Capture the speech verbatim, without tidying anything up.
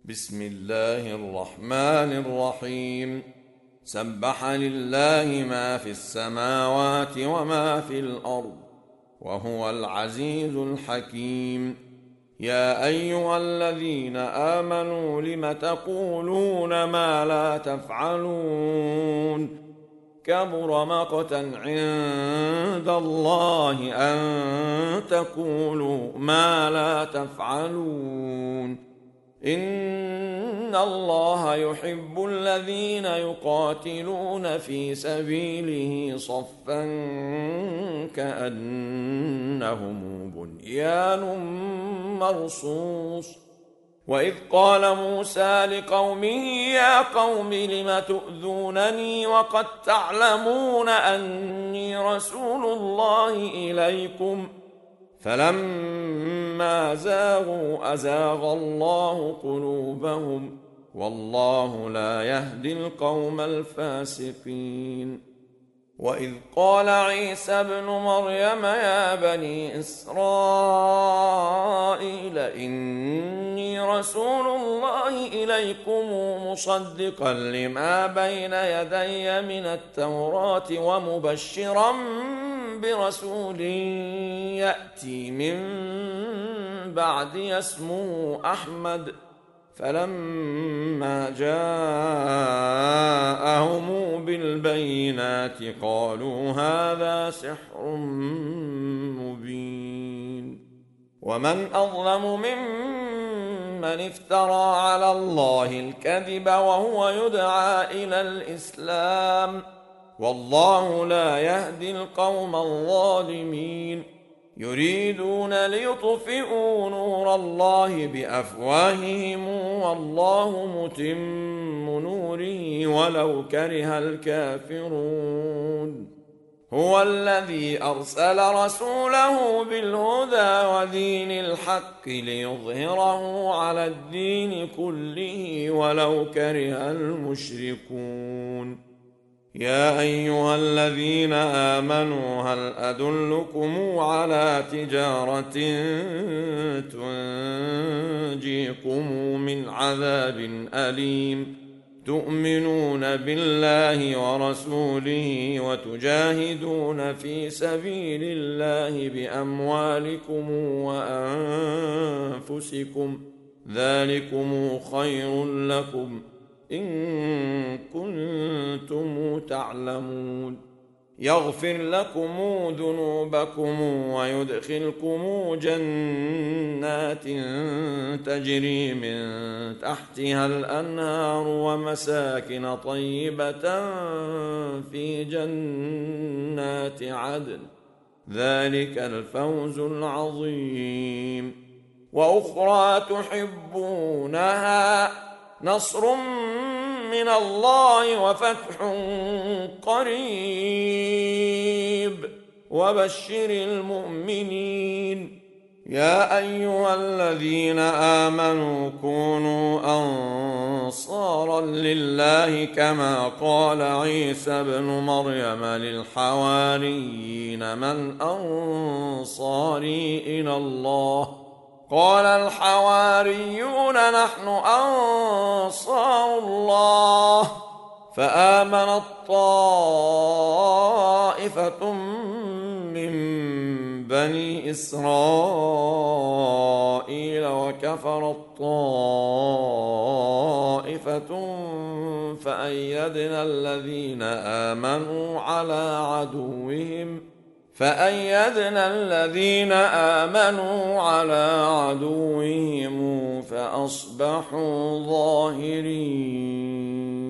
بسم الله الرحمن الرحيم. سبح لله ما في السماوات وما في الأرض وهو العزيز الحكيم. يا أيها الذين آمنوا لم تقولون ما لا تفعلون؟ كبر مقتا عند الله أن تقولوا ما لا تفعلون. إن الله يحب الذين يقاتلون في سبيله صفا كأنهم بنيان مرصوص. وإذ قال موسى لقومه يا قوم لم تؤذونني وقد تعلمون أني رسول الله إليكم فلما زاغوا أزاغ الله قلوبهم والله لا يهدي القوم الفاسقين. وإذ قال عيسى ابن مريم يا بني إسرائيل إني رسول الله إليكم مصدقا لما بين يدي من التوراة ومبشرا برسول يأتي من بعدي اسمه أحمد. فلما جاءهم بالبينات قالوا هذا سحر مبين. ومن أظلم ممن افترى على الله الكذب وهو يدعى إلى الإسلام والله لا يهدي القوم الظالمين. يريدون ليطفئوا نور الله بأفواههم والله متم نوره ولو كره الكافرون. هو الذي أرسل رسوله بالهدى ودين الحق ليظهره على الدين كله ولو كره المشركون. يا أيها الذين آمنوا هل أدلكم على تجارة تنجيكم من عذاب أليم تؤمنون بالله ورسوله وتجاهدون في سبيل الله بأموالكم وأنفسكم ذلكم خير لكم إن كنتم تعلمون. يغفر لكم ذنوبكم ويدخلكم جنات تجري من تحتها الأنهار ومساكن طيبة في جنات عدن ذلك الفوز العظيم. وأخرى تحبونها نصر من الله وفتح قريب وبشر المؤمنين. يا أيها الذين آمنوا كونوا أنصارا لله كما قال عيسى ابن مريم للحواريين من أنصاري إلى الله قال الحواريون نحن أنصار الله. فآمنت طائفة من بني إسرائيل وكفرت طائفة فأيدنا الذين آمنوا على عدوهم فأيدنا الذين آمنوا على عدوهم فأصبحوا ظاهرين.